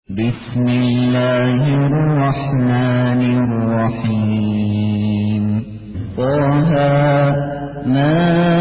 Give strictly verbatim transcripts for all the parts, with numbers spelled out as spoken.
بسم الله الرحمن الرحيم طه ما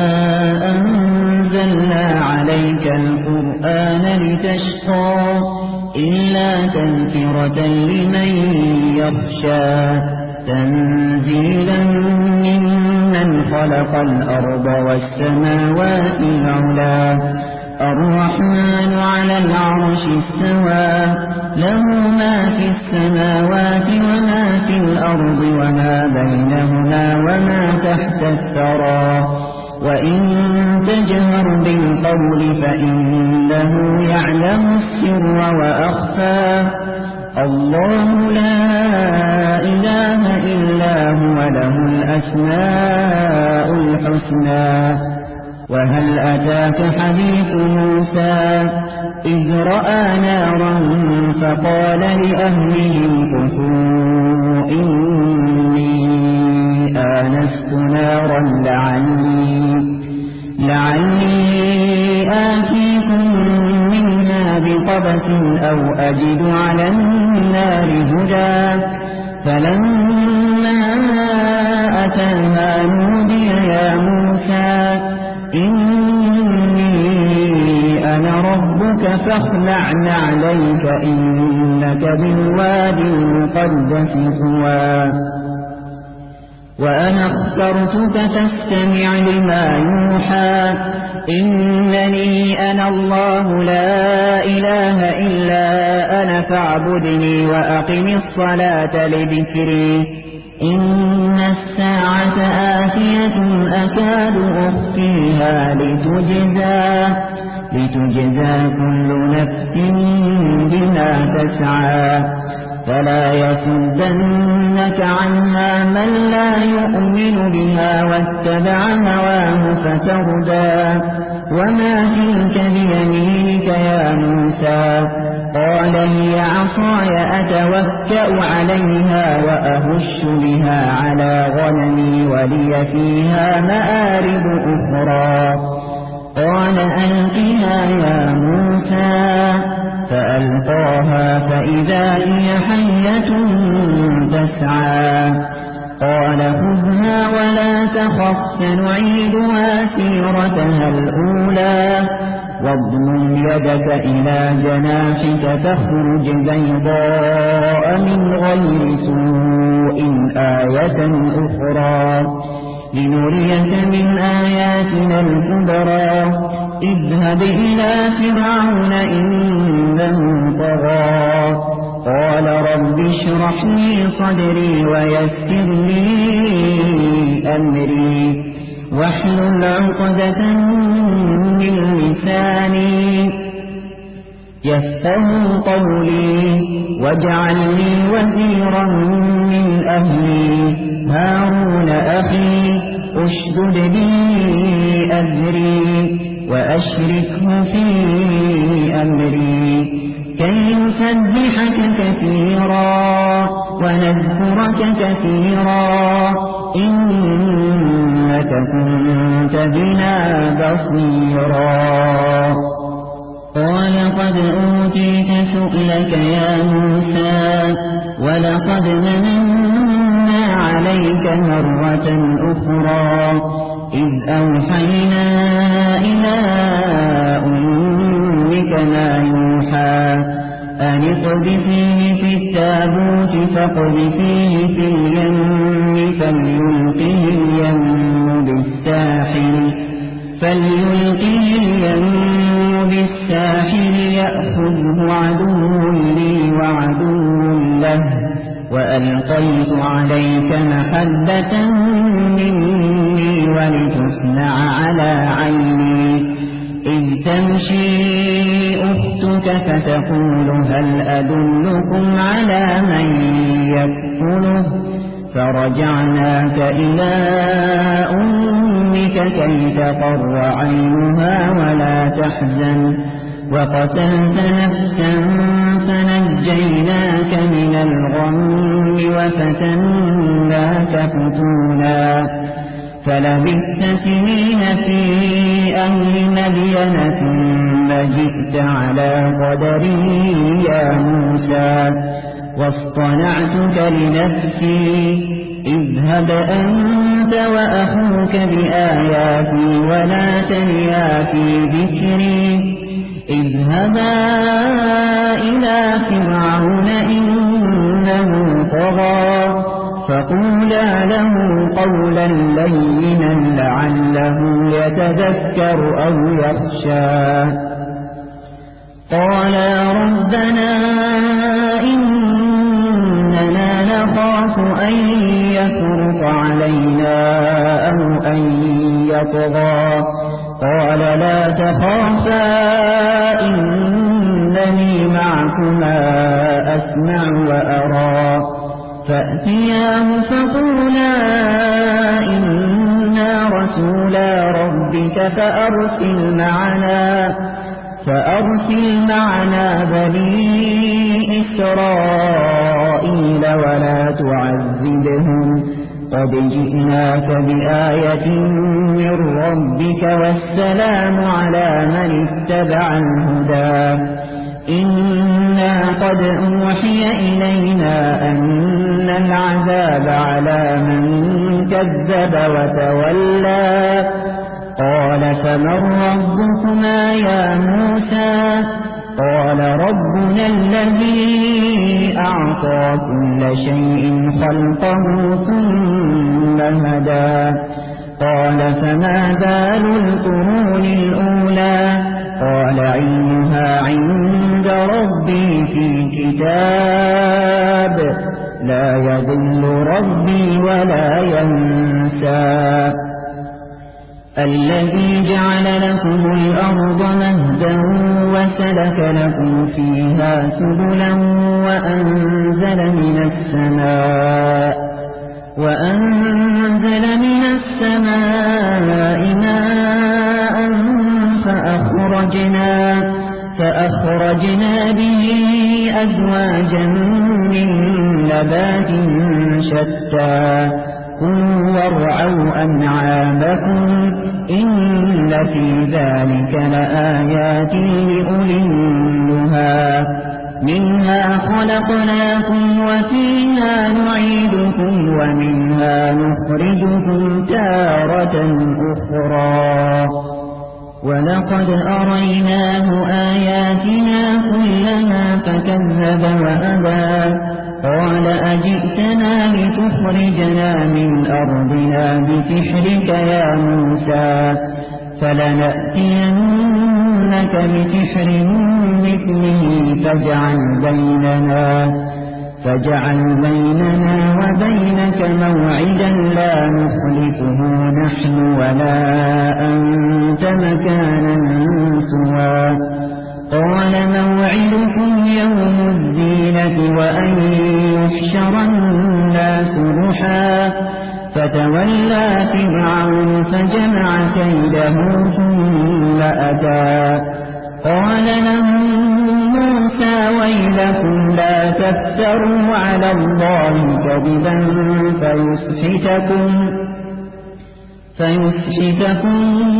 أنزلنا عليك القرآن لتشقى إلا تذكرة لمن يخشى تنزيلا ممن خلق الأرض والسماوات العلى الرحمن على العرش استوى له ما في السماوات وما في الأرض وما بينهما وما تحت الثرى وإن تجهر بالقول فإنه يعلم السر وأخفى الله لا إله إلا هو له الأسماء الحسنى وهل أتاك حديث موسى إذ رأى نارا فقال لأهلهم كثوا إني آنست نارا لعلي, لعلي آتيكم منها بقبس أو أجد على النار هدى فلما أتاها نودي يا موسى إني أنا ربك فاخلع نعليك إنك بالوادي المقدس طوى وأنا اخترتك فاستمع لما يوحى إنني أنا الله لا إله إلا أنا فاعبدني وأقم الصلاة لذكري إن الساعة آتية أكاد أخفيها لتجزى, لتجزى كل نفس بما تسعى فلا يصدنك عنها من لا يؤمن بها واتبع هواه فتردى وما تلك بيمينك يا موسى قال هي عصاي أتوكأ عليها وأهش بها على غنمي ولي فيها مآرب أخرى قال ألقها يا موسى فألقاها فإذا هي حية تسعى قال خذها ولا تخف سنعيدها سيرتها الأولى واضمم يدك إلى جناحك تخرج بيضاء من غير سوء آية أخرى لنريك من آياتنا الكبرى اذهب إلى فرعون إنه طغى قال رب اشرح لي صدري ويسر لي أمري واحلل عقدة من لساني يفقهوا قولي واجعل لي وزيرا من أهلي هارون أخي اشدد بي أزري وأشركه في أمري كي نسبحك كثيرا ونذكرك كثيرا إنك كنت بنا بصيرا قال قد أوتيت سؤلك يا موسى ولقد مننا عليك مرة أخرى إذ أوحينا إلى أمك ما يوحى أن اقذفيه في التابوت فاقذفيه في اليم فليلقه اليم بالساحل فليلقه اليم بالساحل يأخذه عدو لي وعدو له وألقيت عليك محبة مني ولتصنع على عيني إذ تمشي أختك فتقول هل أدلكم على من يكفله فرجعناك إلى أمك كي تقر عينها ولا تحزن وقتلت نفسا فنجيناك من الغم وفتناك فتونا فلبثت سنين في أهل مدين ثم جئت على قدري يا موسى واصطنعتك لنفسي اذهب أنت وأخوك بآياتي ولا تنيا في ذكري اذهبا إلى فرعون إنه طغى فقولا له قولا لينا لعله يتذكر أو يخشى قالا ربنا إننا نخاف أن يفرط علينا أو أن يطغى قال لا تخافا إنني معكما أسمع وأرى فأتياه فقولا إنا رسولا ربك فأرسل معنا فأرسل معنا بني إسرائيل ولا تعذبهم قد جئناك بآية من ربك والسلام على من اتبع الهدى إنا قد أوحي إلينا أن العذاب على من كذب وتولى قال فمن ربكما يا موسى قال ربنا الذي أعطى كل شيء خلقه ثم هدى قال فما بال القرون الأولى قال علمها عند ربي في كتاب لا يضل ربي ولا ينسى الذي جعل لكم الأرض مهدا وسلك لكم فيها سبلا وأنزل من السماء وأنزل من السماء ماء فأخرجنا فأخرجنا به أزواجا من نبات شتى كلوا وارعوا أنعامكم إن في ذلك لآيات لأولي النهى منها خلقناكم وفيها نعيدكم ومنها نخرجكم تارة أخرى ولقد أريناه آياتنا كلها فكذب وأبى قال أجئتنا لتخرجنا من أرضنا بسحرك يا موسى فلنأتينك بسحر مثله فاجعل بيننا فاجعل بيننا وبينك موعدا لا نخلفه نحن ولا أنت مكانا سوى قال موعدكم يوم الزينة وأن يحشر الناس ضحى فتولى فرعون فجمع كيده ثم أتى قال لهم موسى ويلكم لا تفتروا على الله كذبا فيسحتكم فيسحتكم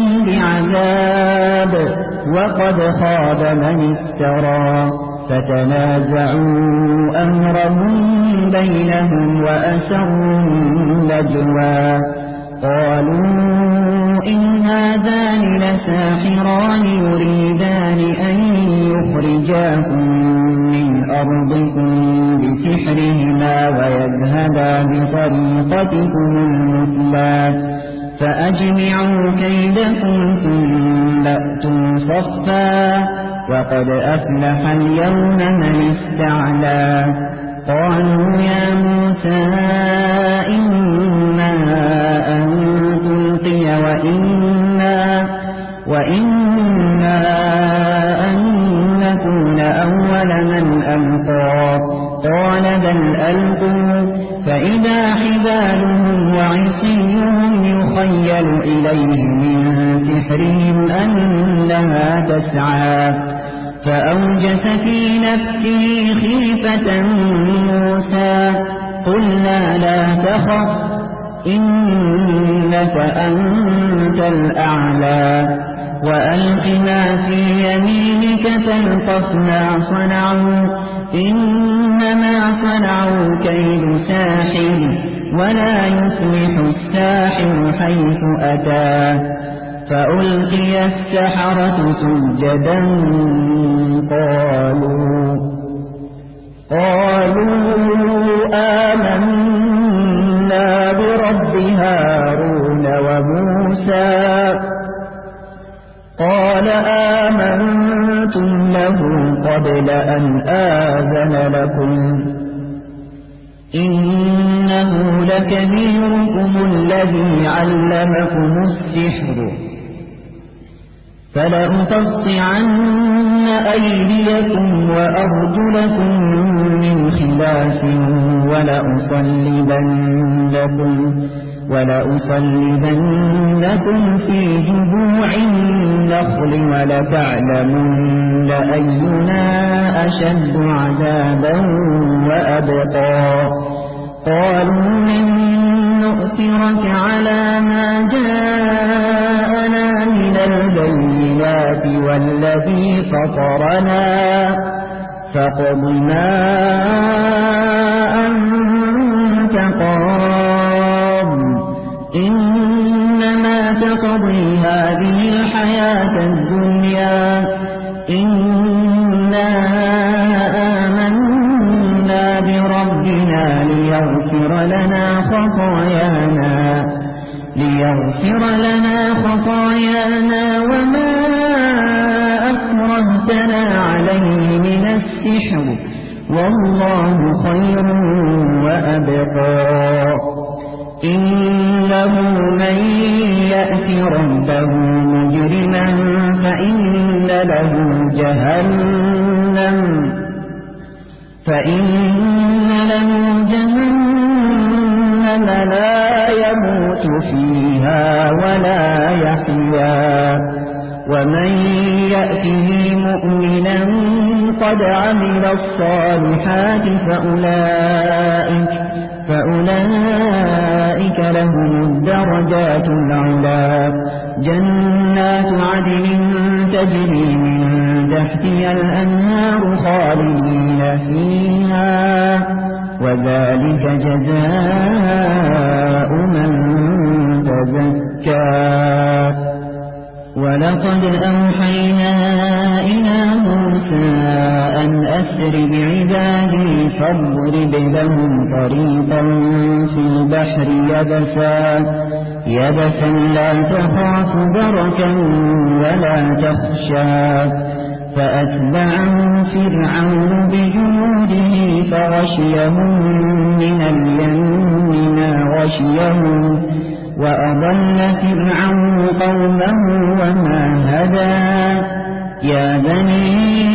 بعذاب وقد خاب من افترى فتنازعوا أمرهم بينهم وأسروا النجوى قالوا إن هذان لساحران يريدان أن يخرجاكم من أرضكم بسحرهما ويذهبا بطريقتكم المثلى فأجمعوا كيدكم ثم أتوا صفا وقد أفلح اليوم من استعلى قالوا يا موسى إما أن تلقي وإنا, وإنا أن نكون أول من ألقى قال بل ألقوا فإذا حبالهم وعصيهم يخيل إليه من سحرهم أنها تسعى فأوجس في نفسه خيفة موسى قلنا لا تخف إنك أنت الأعلى وألق ما في يمينك تلقف ما صنعوا إنهم صنعوا كيد ساحر ولا يفلح الساحر حيث أتى فألقي السحرة سجدا قالوا قالوا آمنا برب هارون وموسى قال آمنتم له قبل أن آذن لكم إنه لكبيركم الذي علمكم السحر فلأقطعن أيديكم وأرجلكم من خلاف ولأصلبنكم ولأصلبنكم في جذوع النخل ولتعلمن أينا أشد عذابا وأبقى قالوا لن نؤثرك على ما جاءنا من البينات والذي فطرنا فاقض ما أنت قاض إنما تقضي هذه الحياة الدنيا إنا آمنا بربنا ليغفر لنا خطايانا ليغفر لنا خطايانا وما أكرهتنا عليه من السحر والله خير وأبقى إنه من يأت ربه مجرما فإن له جهنم فإن له جهنم لا يموت فيها ولا يحيا ومن يأته مؤمنا قد عمل الصالحات فأولئك فأولئك لهم الدرجات العلى جنات عدن تجري من تحتها الأنهار خالدين فيها وذلك جزاء من تزكى ولقد أوحينا إلى موسى أن أسر بعبادي فاضرب لهم طريقا في البحر يبسا يبسا لا تخاف دركا ولا تخشى فأتبعهم فرعون بجنوده فغشيهم من اليم ما غشيهم وأضل فرعون قومه وما هدى يا بني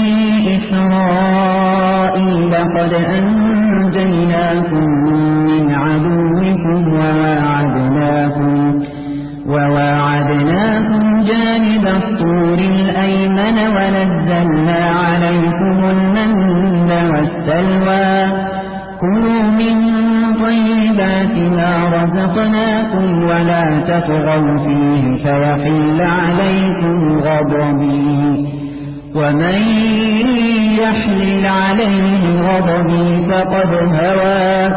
إسرائيل قد أنجيناكم من عدوكم وواعدناكم وواعدناكم جانب الطور الأيمن ونزلنا عليكم المن والسلوى كلوا من طيبات ما رزقناكم ولا تطغوا فيه فيحل عليكم غضبي ومن يحلل عليه غضبي فقد هوى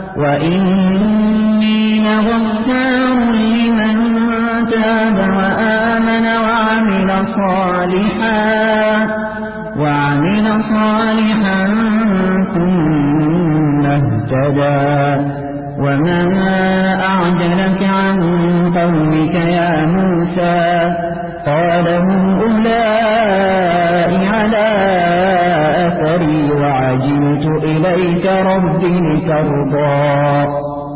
وإني لغفار لمن تاب وآمن وعمل صالحا وعمل صالحا ثم اهتدى وما أعجلك عن قومك يا موسى قال هم أولئك على أثري وعجلت إليك رب لترضى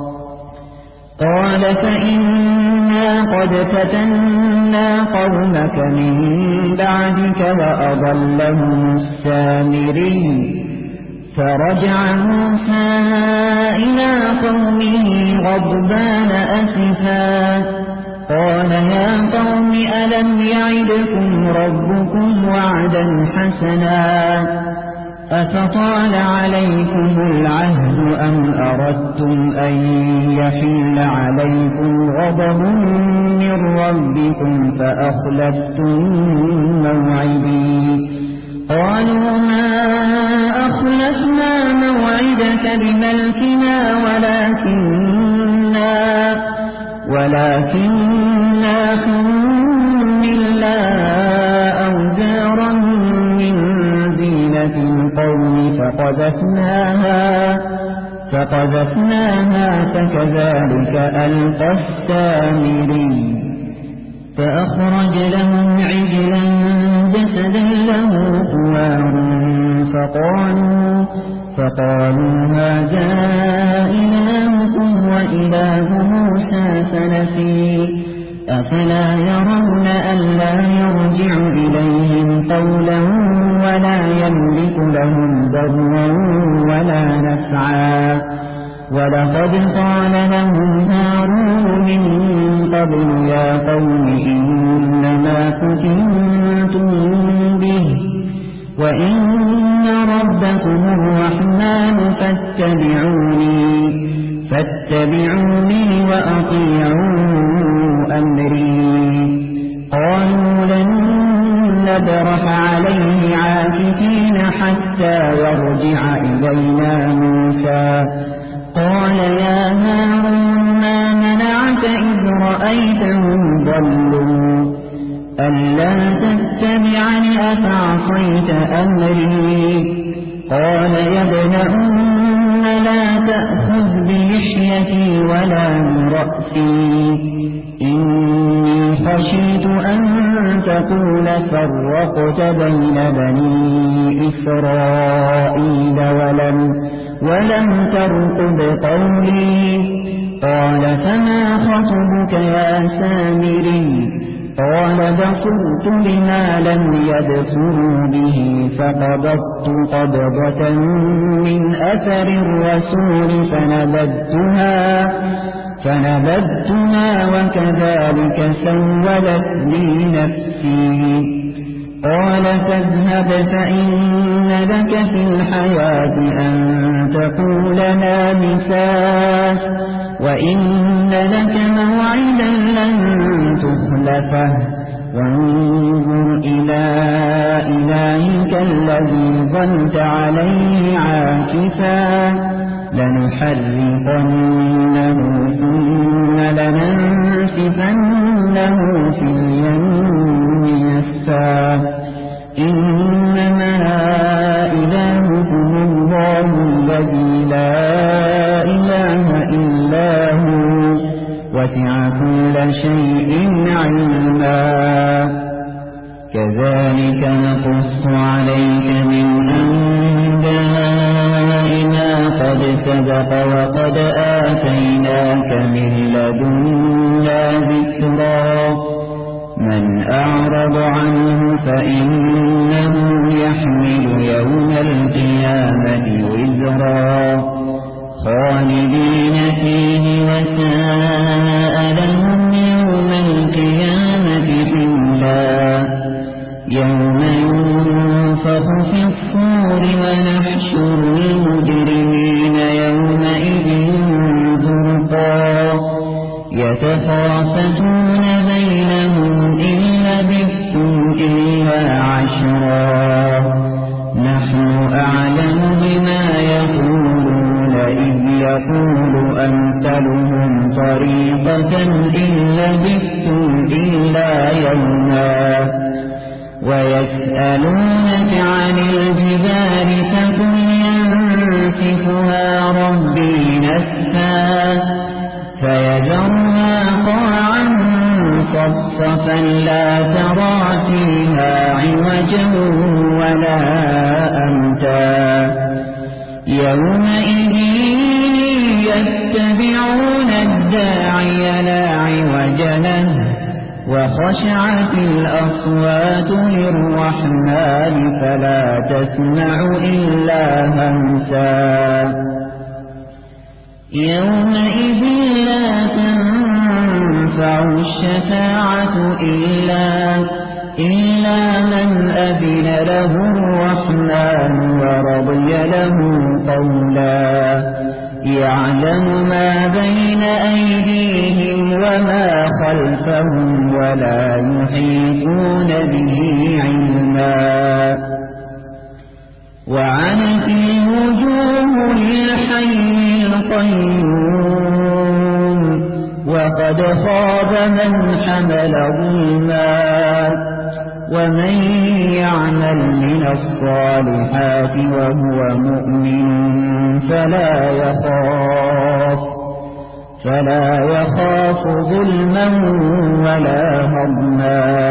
قال فإنا قد فتنا قومك من بعدك وأضلهم السامري فرجع موسى إلى قومه غضبان أسفا قال يا قوم ألم يعدكم ربكم وعدا حسنا أفطال عليكم العهد أم أردتم أن يحل عليكم غضب من ربكم فأخلفتم موعدي قالوا ما أخلفنا موعدنا نفعك بملكنا ولكننا ولكننا حملنا أوزارا من زينة القوم فقذفناها فقذفناها فكذلك ألقى السامري فأخرج لهم عجلا جسدا له خوار فقالوا فقالوا هذا إلهكم وإله موسى فنسي أفلا يرون ألا يرجع إليهم قولا ولا يملك لهم ضرا ولا نفعا ولقد قال لهم هارون من قبل يا قوم إنما فتنتم به وإن ربكم الرحمن فاتبعوني فاتبعوني وأطيعوا أمري قالوا لن نبرح عليه عاكفين حتى يرجع إلينا موسى قال يا هارون ما منعك إذ رأيتهم ضلوا ألا تتبعني أفعصيت أمري قال يا ابن أم لا تأخذ بلحيتي ولا برأسي إني خشيت أن تقول فرقت بين بني إسرائيل ولم ولم ترقب قولي قال فما خطبك يا سامري قال بصرت بما لم يبصروا به فقبضت قبضة من أثر الرسول فنبذتها فنبذتها وكذلك سولت لي نفسي قال فاذهب فإن لك في الحياة أن تقول لا مساس وإن لك موعدا لن تخلفه وانظر إلى إلهك الذي ظلت عليه عاكفا لنحرقنه ثم لننسفنه في اليم يسفا إنما إلهكم الله الذي لا إله إلا هو وسع كل شيء علما كذلك نقص عليك من أنباء ما قد سبق وقد آتيناك من لدنا ذكرا من أعرض عنه فإنه يحمل يوم القيامة وزرا خالدين فيه وساء لهم يوم القيامة حملا يوم ينفخ في الصور ونحشر المجرمين يومئذ زرقا يتخافتون بينهم إن لبثتم إلا عشرا نحن أعلم بما يقولون إذ يقول أمثلهم طريقة إن لبثتم إلا يوما ويسألونك عن الجبال فقل ينسفها ربي نسفا فيذرها قاعا صفصفا لا ترى فيها عوجا ولا أمتا يومئذ يتبعون الداعي لا عوج له وخشعت الأصوات للرحمن فلا تسمع إلا همسا يومئذ لا تنفع الشفاعة إلا, إلا من أذن له الرحمن ورضي له قولا يعلم ما بين أيديهم وما خلفهم ولا يحيطون به علما وعنت الوجوه للحق وقد خاب من حمل ظلما ومن يعمل من الصالحات وهو مؤمن فلا يخاف فلا يخاف ظلما ولا هضما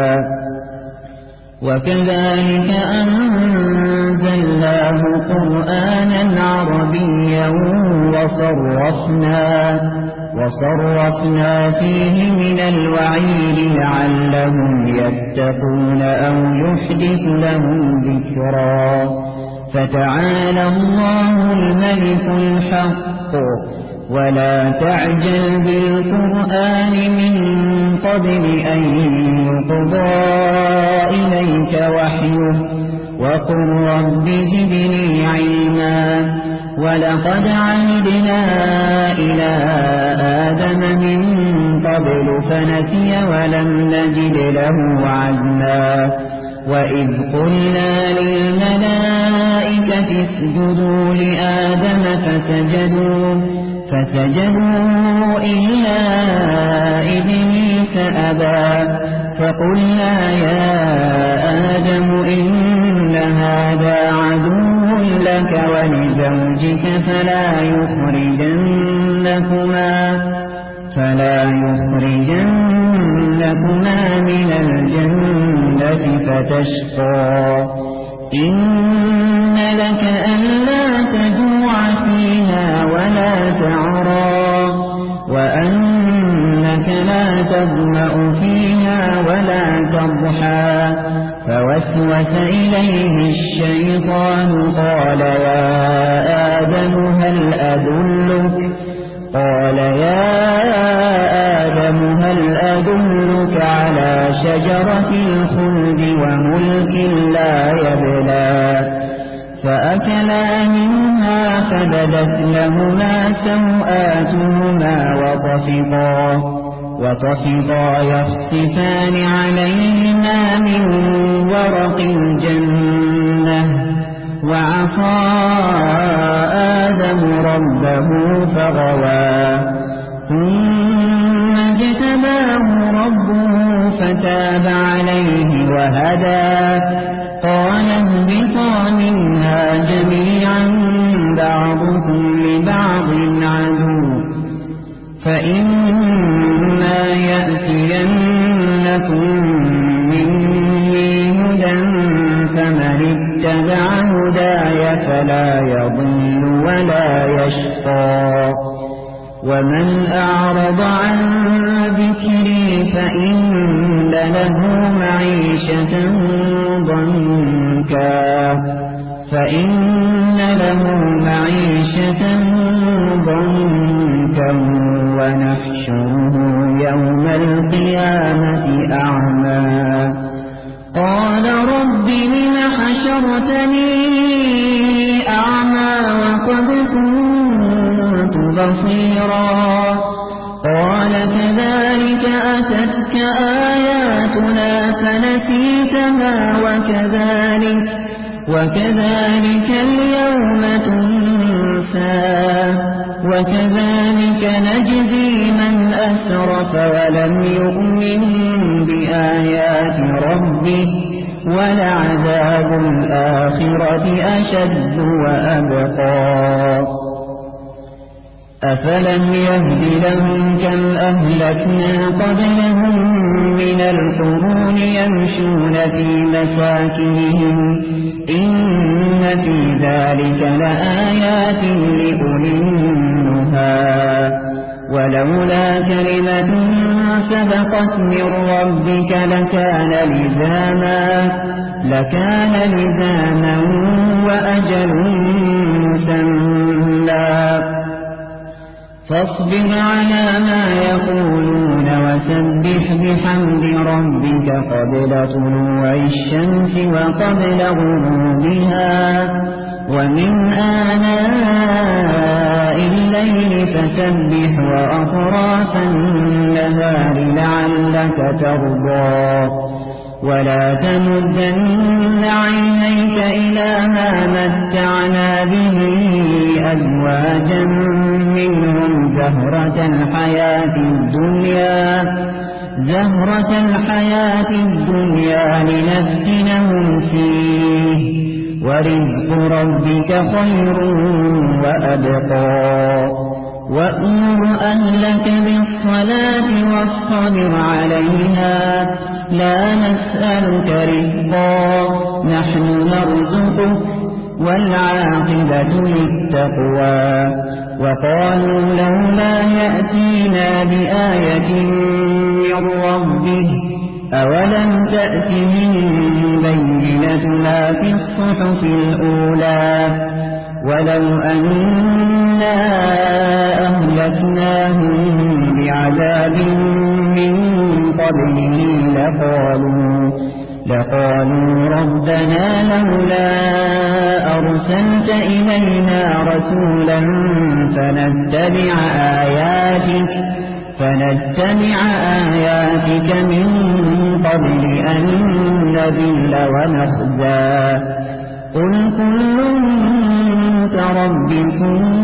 وكذلك أنزلناه قرآنا عربيا وصرفنا وصرفنا فيه من الوعيد لعلهم يتقون أو يحدث لهم ذكرا فتعالى الله الملك الحق ولا تعجل بالقرآن من قبل أن يقضى إليك وحيه وقل رب زدني علما ولقد عهدنا إلى آدم من قبل فنسي ولم نجد له عزما وإذ قلنا للملائكة اسجدوا لآدم فسجدوا فسجدوا إلا إبليس أبى فقلنا يا آدم إن هذا عدو لك ولزوجك فلا يخرجنكما فلا يخرجنكما من الجنة فتشقى إن لك ألا تجوع فيها ولا تعرى وأنك لا تظمأ فيها ولا تضحى فوسوس إليه الشيطان قال يا آدم هل أدلك قال يا آدم هل أدلك على شجرة الخلد وملك لا يبلى فأكلا منها فبدت لهما سوآتهما وطفقا وطفقا يخصفان عليهما من ورق الجنة وعصى آدم ربه فغوى ثم اجتباه ربه فتاب عليه وهدى قال اهبطا منها جميعا بعضكم لبعض عدو فإما يأتينكم مني هدى فمن اتبع هداي فلا يضل ولا يشقى ومن أعرض عن ذكري فإن له معيشة ضنكا فإن له معيشة ضنكا ونحشره يوم القيامة أعمى قال رب لم حشرتني أعمى وقد كنت بصيرا قال كذلك أتتك آياتنا فنسيتها وكذلك وكذلك اليوم تنسى وكذلك نجزي من أسرف ولم يؤمن بآيات ربه ولعذاب الآخرة أشد وأبقى أفلم يهد لهم كم أهلكنا قبلهم من القرون يمشون في مساكنهم إن في ذلك لآيات لأولي النهى ولولا كلمة سبقت من ربك لكان لزاما لكان لزاما وأجل مسمى فاصبر على ما يقولون وسبح بحمد ربك قبل طلوع الشمس وقبل غروبها ومن آناء الليل فسبح وأطراف النهار لعلك ترضى ولا تمدن عينيك إلى ما متعنا به أزواجا منهم زهرة الحياة الدنيا زهرة الحياة الدنيا لنفتنهم فيه ورزق ربك خير وأبقى وأمر أهلك بالصلاة واصطبر عليها لا نسألك رزقا نحن نرزقك والعاقبة للتقوى وقالوا لولا يأتينا بآية من ربه أولم تأتهم بينة ما في الصحف الأولى ولو أنا أهلكناهم بعذاب من قبله لقالوا لقالوا ربنا لولا أرسلت إلينا رسولا فنتبع آياتك فنتبع آياتك من قبل أن نذل ونخزى قل كل متربص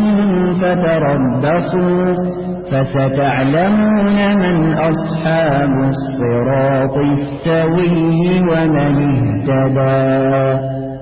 فتربصوا فستعلمون من أصحاب الصراط السوي ومن اهتدى.